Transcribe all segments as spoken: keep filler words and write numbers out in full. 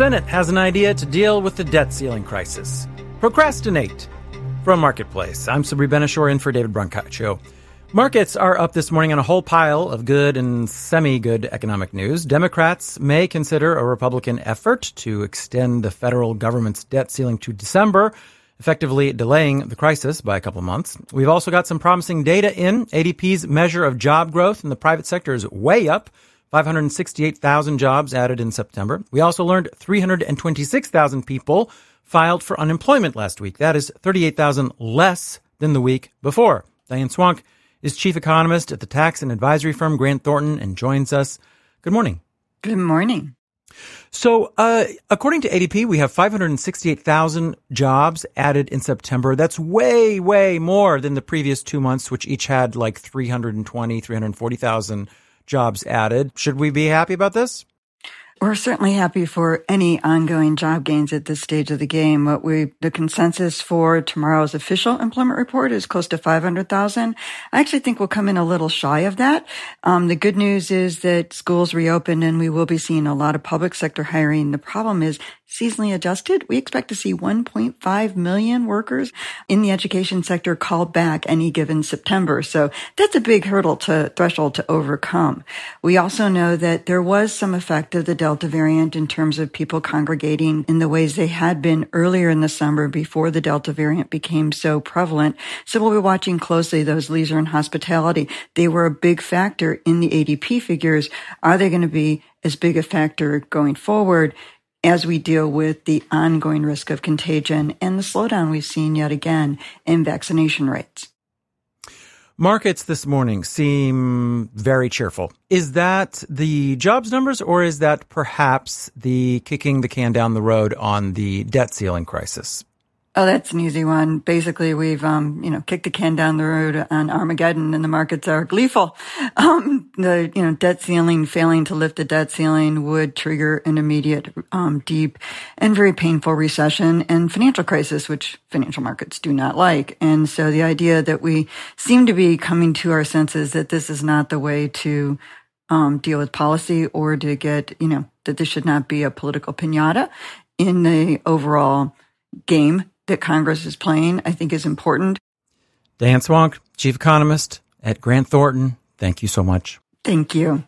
Senate has an idea to deal with the debt ceiling crisis. Procrastinate. From Marketplace, I'm Sabri Ben-Achour in for David Brancaccio. Markets are up this morning on a whole pile of good and semi-good economic news. Democrats may consider a Republican effort to extend the federal government's debt ceiling to December, effectively delaying the crisis by a couple months. We've also got some promising data in. A D P's measure of job growth in the private sector is way up. five hundred sixty-eight thousand jobs added in September. We also learned three hundred twenty-six thousand people filed for unemployment last week. That is thirty-eight thousand less than the week before. Diane Swonk is chief economist at the tax and advisory firm Grant Thornton and joins us. Good morning. Good morning. So, uh, according to A D P, we have five hundred sixty-eight thousand jobs added in September. That's way, way more than the previous two months, which each had like three hundred twenty, three hundred forty thousand jobs added. Should we be happy about this? We're certainly happy for any ongoing job gains at this stage of the game. What we, the consensus for tomorrow's official employment report is close to five hundred thousand. I actually think we'll come in a little shy of that. Um, the good news is that schools reopened and we will be seeing a lot of public sector hiring. The problem is seasonally adjusted. We expect to see one point five million workers in the education sector called back any given September. So that's a big hurdle to threshold to overcome. We also know that there was some effect of the Delta variant in terms of people congregating in the ways they had been earlier in the summer before the Delta variant became so prevalent. So we'll be watching closely those leisure and hospitality. They were a big factor in the A D P figures. Are they going to be as big a factor going forward as we deal with the ongoing risk of contagion and the slowdown we've seen yet again in vaccination rates? Markets this morning seem very cheerful. Is that the jobs numbers, or is that perhaps the kicking the can down the road on the debt ceiling crisis? Oh, that's an easy one. Basically, we've, um, you know, kicked the can down the road on Armageddon and the markets are gleeful. Um, the, you know, debt ceiling, failing to lift the debt ceiling would trigger an immediate, um, deep and very painful recession and financial crisis, which financial markets do not like. And so the idea that we seem to be coming to our senses that this is not the way to, um, deal with policy or to get, you know, that this should not be a political piñata in the overall game that Congress is playing, I think is important. Diane Swonk, chief economist at Grant Thornton. Thank you so much. Thank you.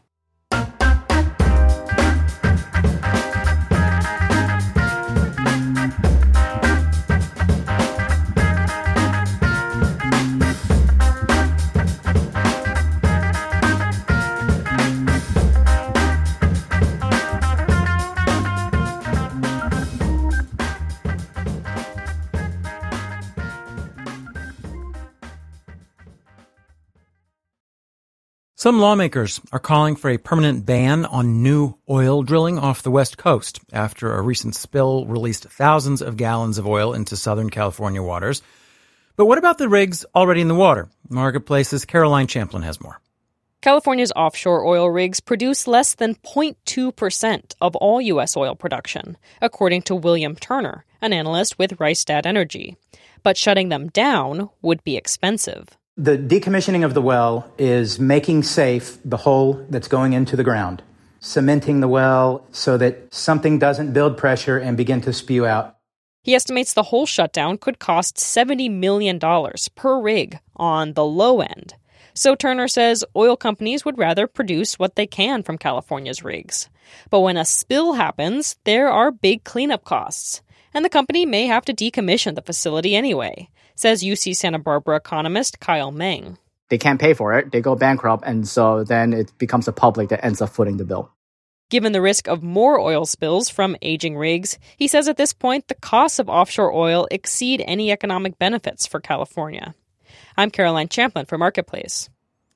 Some lawmakers are calling for a permanent ban on new oil drilling off the West Coast after a recent spill released thousands of gallons of oil into Southern California waters. But what about the rigs already in the water? Marketplace's Caroline Champlin has more. California's offshore oil rigs produce less than zero point two percent of all U S oil production, according to William Turner, an analyst with Rystad Energy. But shutting them down would be expensive. The decommissioning of the well is making safe the hole that's going into the ground, cementing the well so that something doesn't build pressure and begin to spew out. He estimates the whole shutdown could cost seventy million dollars per rig on the low end. So Turner says oil companies would rather produce what they can from California's rigs. But when a spill happens, there are big cleanup costs, and the company may have to decommission the facility anyway, says U C Santa Barbara economist Kyle Meng. They can't pay for it. They go bankrupt, and so then it becomes the public that ends up footing the bill. Given the risk of more oil spills from aging rigs, he says at this point the costs of offshore oil exceed any economic benefits for California. I'm Caroline Champlin for Marketplace.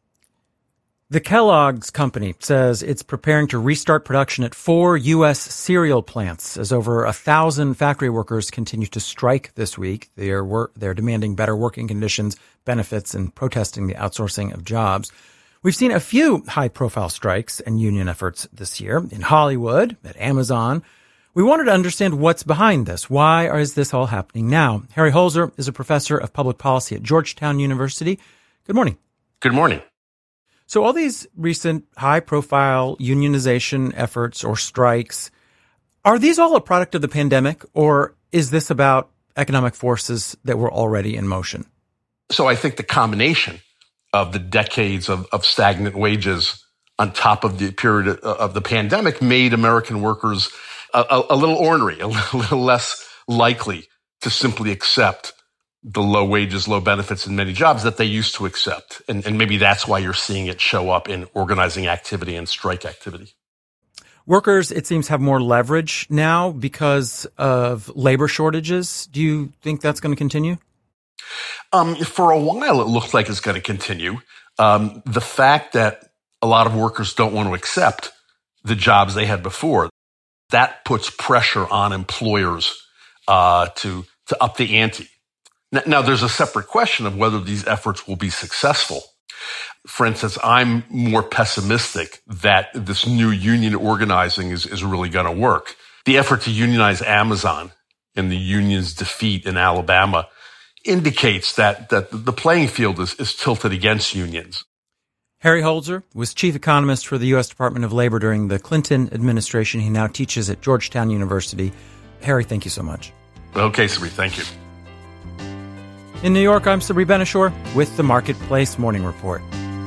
The Kellogg's company says it's preparing to restart production at four U S cereal plants as over a thousand factory workers continue to strike this week. They're wor- they're demanding better working conditions, benefits, and protesting the outsourcing of jobs. We've seen a few high-profile strikes and union efforts this year in Hollywood, at Amazon. We wanted to understand what's behind this. Why is this all happening now? Harry Holzer is a professor of public policy at Georgetown University. Good morning. Good morning. So all these recent high-profile unionization efforts or strikes, Are these all a product of the pandemic, or is this about economic forces that were already in motion? So I think the combination of the decades of, of stagnant wages on top of the period of the pandemic made American workers a, a, a little ornery, a little less likely to simply accept the low wages, low benefits in many jobs that they used to accept. And, and maybe that's why you're seeing it show up in organizing activity and strike activity. Workers, it seems, have more leverage now because of labor shortages. Do you think that's going to continue? Um, for a while, it looks like it's going to continue. Um, the fact that a lot of workers don't want to accept the jobs they had before, that puts pressure on employers uh, to to up the ante. Now, now, there's a separate question of whether these efforts will be successful. For instance, I'm more pessimistic that this new union organizing is, is really going to work. The effort to unionize Amazon and the union's defeat in Alabama indicates that, that the playing field is, is tilted against unions. Harry Holzer was chief economist for the U S Department of Labor during the Clinton administration. He now teaches at Georgetown University. Harry, thank you so much. Okay, Sabri, thank you. In New York, I'm Sabri Ben-Achour with the Marketplace Morning Report.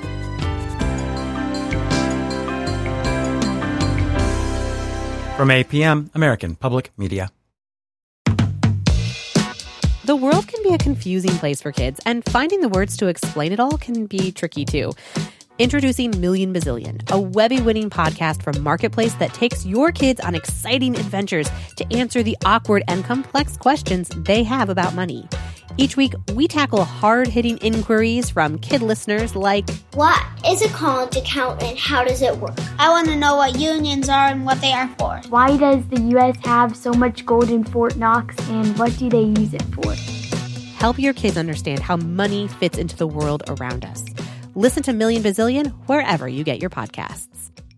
From A P M, American Public Media. The world can be a confusing place for kids, and finding the words to explain it all can be tricky too. Introducing Million Bazillion, a Webby-winning podcast from Marketplace that takes your kids on exciting adventures to answer the awkward and complex questions they have about money. Each week, we tackle hard-hitting inquiries from kid listeners like, what is a college account and how does it work? I want to know what unions are and what they are for. Why does the U S have so much gold in Fort Knox, and what do they use it for? Help your kids understand how money fits into the world around us. Listen to Million Bazillion wherever you get your podcasts.